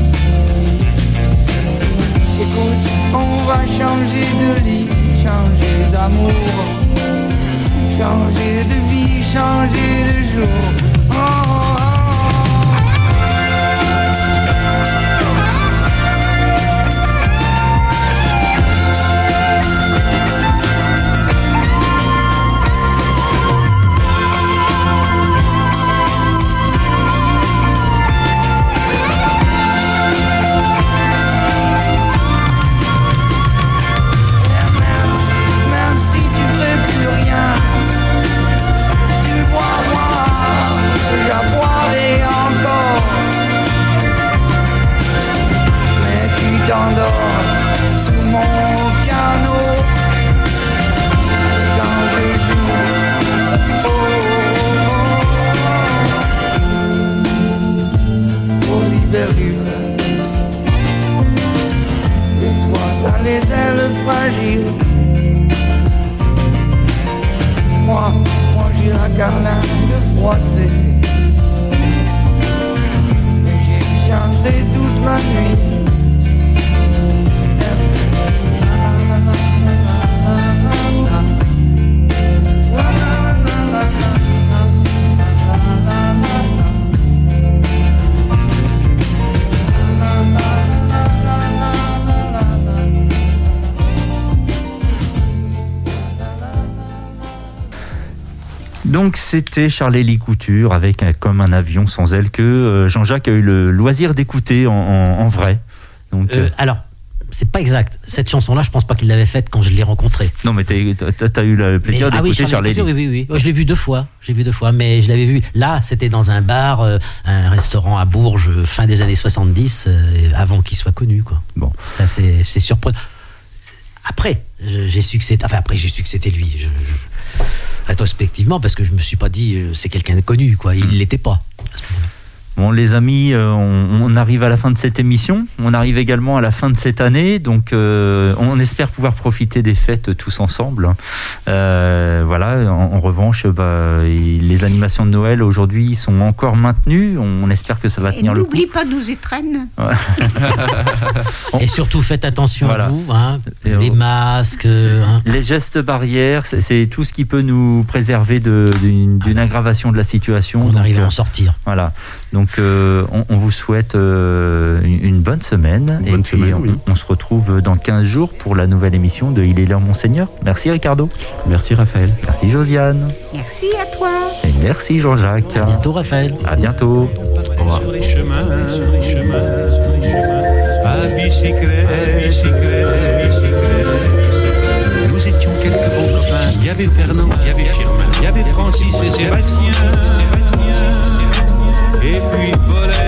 Écoute, on va changer de lit, changer d'amour, changer de vie, changer de jour. Oh, oh, oh. J'aboierai encore, mais tu t'endors sous mon piano quand je joue. Oh, oh, oh, oh, libellule. Et toi t'as les ailes fragiles. Moi j'ai la carlingue froissée. Chanter toute la nuit. Donc c'était Charlélie Couture avec Comme un avion sans aile que Jean-Jacques a eu le loisir d'écouter en vrai. Donc, alors, c'est pas exact. Cette chanson-là, je pense pas qu'il l'avait faite quand je l'ai rencontrée. Non, mais t'as eu le plaisir d'écouter Charlélie. Oui. Je l'ai vu deux fois. Mais je l'avais vu. Là, c'était dans un bar, un restaurant à Bourges, fin des années 70, avant qu'il soit connu, quoi. Bon, c'est surprenant. Après, j'ai su que c'était lui. Rétrospectivement, parce que je me suis pas dit c'est quelqu'un de connu, quoi. Il l'était pas à ce moment-là. Bon, les amis, on arrive à la fin de cette émission. On arrive également à la fin de cette année. Donc, on espère pouvoir profiter des fêtes tous ensemble. Voilà. En revanche, les animations de Noël aujourd'hui sont encore maintenues. On espère que ça va tenir le coup. N'oublie pas nos étrennes. Ouais. Et surtout, faites attention à vous. Et les masques. Les gestes barrières, c'est tout ce qui peut nous préserver d'une aggravation de la situation. On arrive à en sortir. Voilà. Donc, on vous souhaite une bonne semaine. On se retrouve dans 15 jours pour la nouvelle émission de Il est l'heure, Monseigneur. Merci Ricardo. Merci Raphaël. Merci Josiane. Merci à toi. Et merci Jean-Jacques. À bientôt Raphaël. À bientôt. Au revoir. Sur les chemins, à bicyclette. Nous étions quelques bons copains. Il y avait Fernand, il y avait Firmin, il y avait Francis et Sébastien. Et puis Paulette.